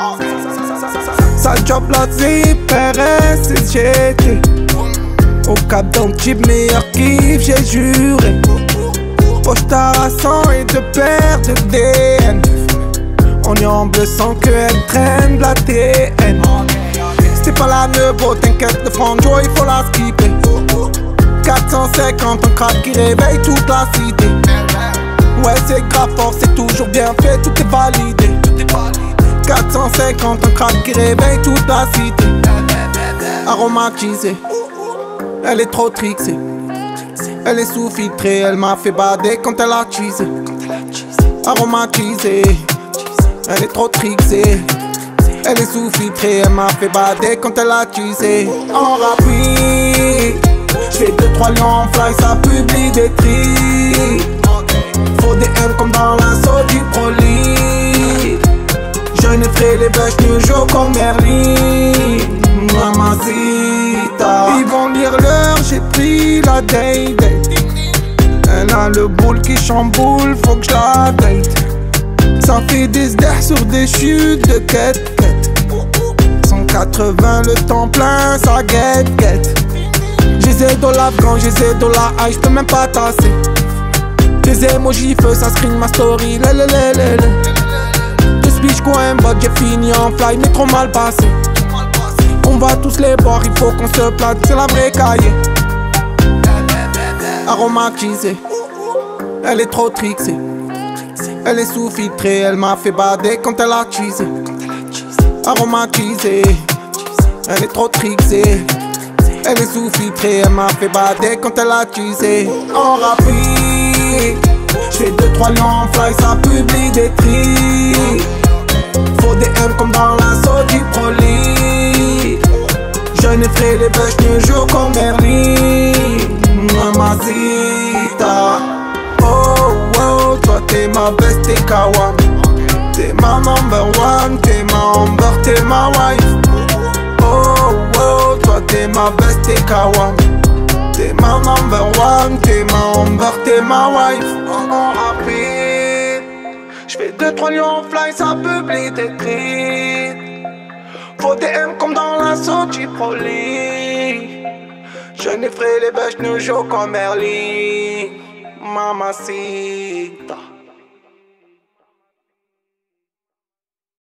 Ça job la zip, RS et GT. Au Cap d'Antibes, meilleur kiff, j'ai juré. Poche Tarasan et deux paires de DN. On est en bleu sans qu'elle traîne de la TN. C'était pas la nebo, t'inquiète, le franjo il faut la skipper. 450, un crack qui réveille toute la cité. Ouais c'est grave fort, c'est toujours bien fait, tout est validé. 450, un crack qui réveille toute la cité. Aromatisée, elle est trop trixée. Elle est sous-filtrée, elle m'a fait bader quand elle a cheesé. Aromatisée, elle est trop trixée. Elle est sous-filtrée, elle m'a fait bader quand elle a cheesé. En rapide, j'fais 2-3 lions en fly, ça publie des tris. Faut des M comme dans l'assaut du Broly. Je ne ferai les bêches de jour comme Merlin. Mamacita. Ils vont lire l'heure, j'ai pris la day. Elle a le boule qui chamboule, faut que je la date. Ça fait des sders sur des chutes de quête. 180 le temps plein, ça guette. J'ai dans l'Afghan, j'ai dans la high, j'peux même pas tasser. Des emojis feu, ça screen ma story. Je suis coin bot, j'ai fini en fly, mais trop mal passé. On va tous les boire, il faut qu'on se plate, c'est la vraie cahier. Aromatisée, elle est trop trixée. Elle est sous-filtrée, elle m'a fait bader quand elle a cheesé. Aromatisée, elle est trop trixée. Elle est sous-filtrée, elle m'a fait bader quand elle a cheesé. En rapide, j'fais 2-3 lions en fly, ça publie des tris. Faut des M comme dans l'assaut du Broly. Je ne ferai les bêches de jour comme Merlin. Mamacita. Oh, oh, toi t'es ma best, t'es Kawam. T'es ma number one, t'es ma Amber, t'es ma wife. Oh, oh, toi t'es ma best, t'es Kawam. T'es ma number one, t'es ma Amber, t'es ma wife. En rapide, j'fais 2-3 lions en fly, ça publie des cris. Faut des M comme dans l'assaut du Broly. Je ne ferai les bêches de jour comme Merlin. Mamacita.